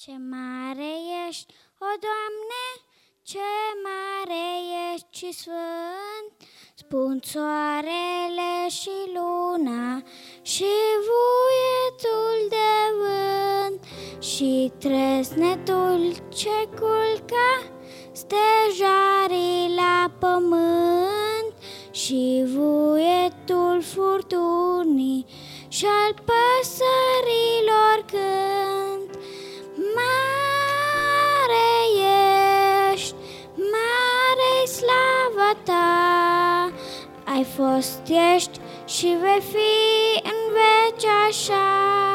Ce mare ești, o Doamne, ce mare ești și sfânt, spun soarele și luna și vuietul de vânt și tresnetul ce culca stejarii la pământ și vuietul furtunii și al păsărilor cânt. Mare ești, mare-i slava ta, ai fost, ești și vei fi în veci așa.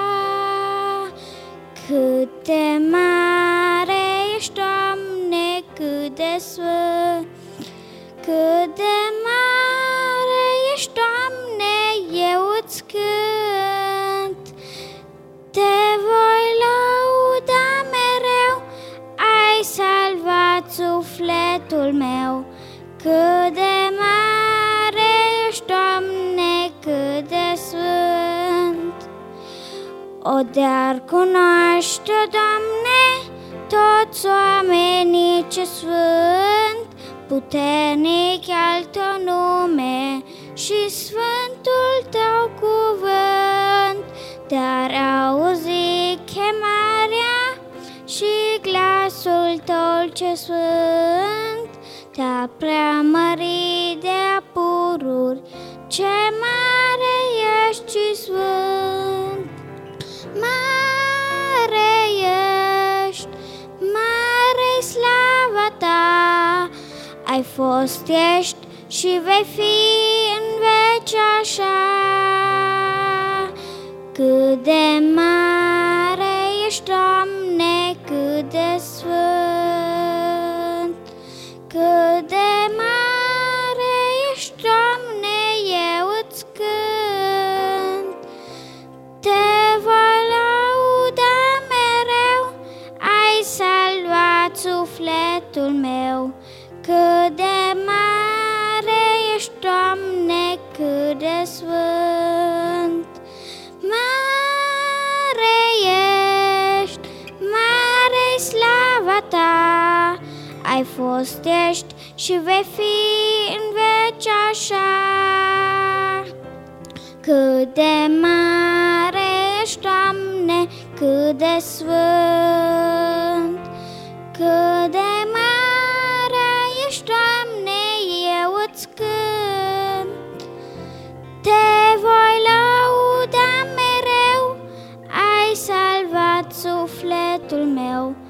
Cât de mare ești, Doamne, cât de sfânt, cât de mare ești, Doamne, eu îți cânt. Te voi lăuda mereu, ai salvat sufletul meu. Cât de mare ești, Doamne, cât de sfânt. O de-ar cunoaște, Doamne, toți oamenii ce sfânt, puternic al Tău nume și sfântul Tău cuvânt, dar auzi chemarea și glasul Tău ce sfânt, Te-a preamărit de apururi, ce mare ești și sfânt. Mare ești, mare-i slava Ta, ai fost, ești și vei fi în veci așa. Cât de mare ești, Doamne, cât de sfânt. Cât de mare ești, Doamne, eu îți cânt. Te voi lăuda mereu, ai salvat sufletul meu. Cât de mare ești, Doamne, cât de sfânt. Mare ești, mare-i slava Ta, ai fost, ești și vei fi în veci așa. Cât de mare ești, Doamne, cât de sfânt. Cât de mare ești, Doamne, eu îți cânt. Te voi lăuda mereu, ai salvat sufletul meu.